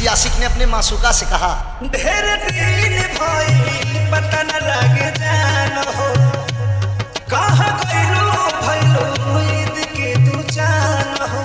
किसी आशिक ने अपने मासूका से कहा, ढेर दिन भइल पता न लगे जान हो, कहाँ गइलो भइलो ईद के तू जान हो।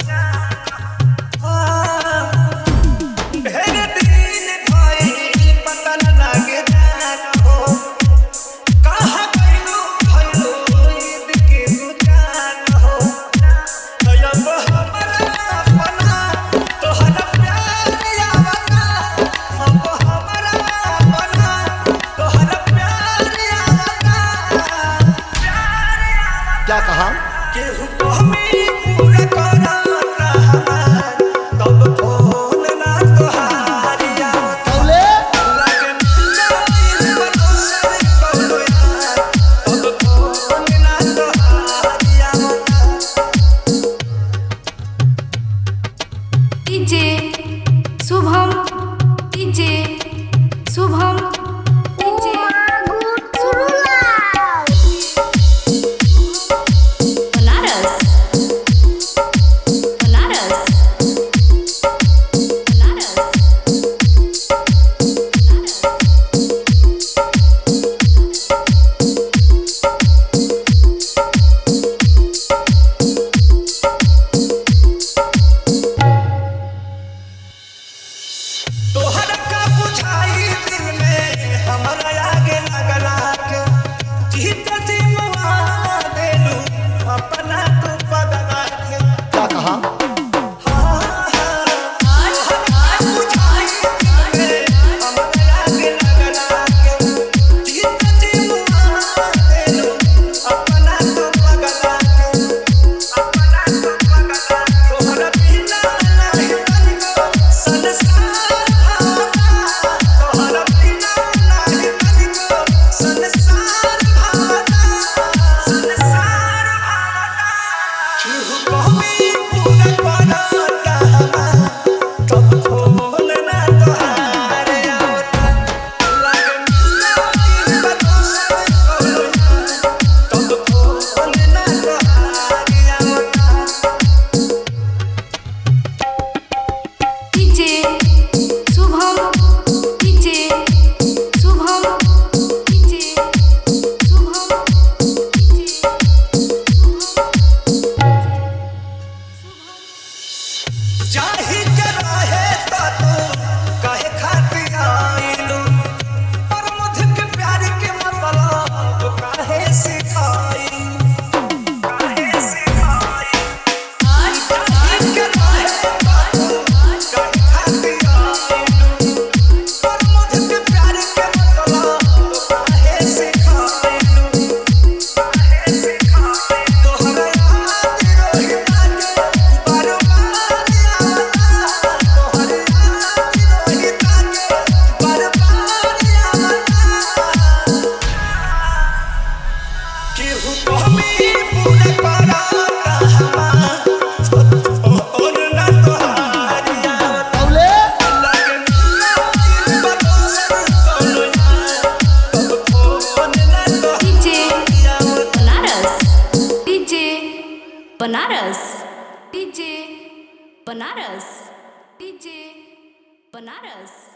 ढेर दिन भइल पता न लगे जान हो, कहाँ गइलो भइलो ईद के तू जान हो। अब हमरा अपना तोहरा प्यार आवता, अब हमरा अपना तोहरा प्यार आवता। क्या कहा? केहू कहमी पूरा करता हमार, तब फोन ना तोहारी आवता। बोले लागे मिल बदोसर कौनो यार, तब फोन ना तोहारी आवता। DJ Shubham, DJ Shubham, DJ Banaras, Banaras, Banaras, तोहरा का बुझाई दिल में हमरा आगे लगला के, जीत जीवा देलू अपना तू बदला के। क्या कहा? बुझाई दिल में हमरा आगे लगला के, जीत जीवा देलू अपना तू बदला के। अपना तू बदला तोहरा बिना नहीं तनिको संसार भावता, तोहरा बिना नहीं तनिको संसार भावता, संसार भावता। केहू कहमी पूरा करता हमार, तब फोन ना तोहारे आवता। लागे मिल बदोसर कौनो यार, तब फोन ना तोहारे आवता। DJ Shubham, DJ Shubham, DJ Shubham, DJ जाहि के रहे त तू काहे खातिर आइलू, पर मुझ के प्यार के मतलब काहे सिखाइलू, काहे सिखाइलू। जाहि के रहे त तू काहे खातिर आइलू, पर मुझ के प्यार के मतलब काहे सिखाइलू, काहे सिखाइलू। तोहरा याद रही ताके बार बार आवता, तोहरा याद रही ताके बार बार आवता। केहू कहमी पूरा करता हमार, फोन ना तोहारी आवता। बोले लागे मिल बदोसर कौनो यार, तब फोन ना डीजे तोहारी आवता। Banaras, DJ Banaras, DJ Banaras, DJ Banaras.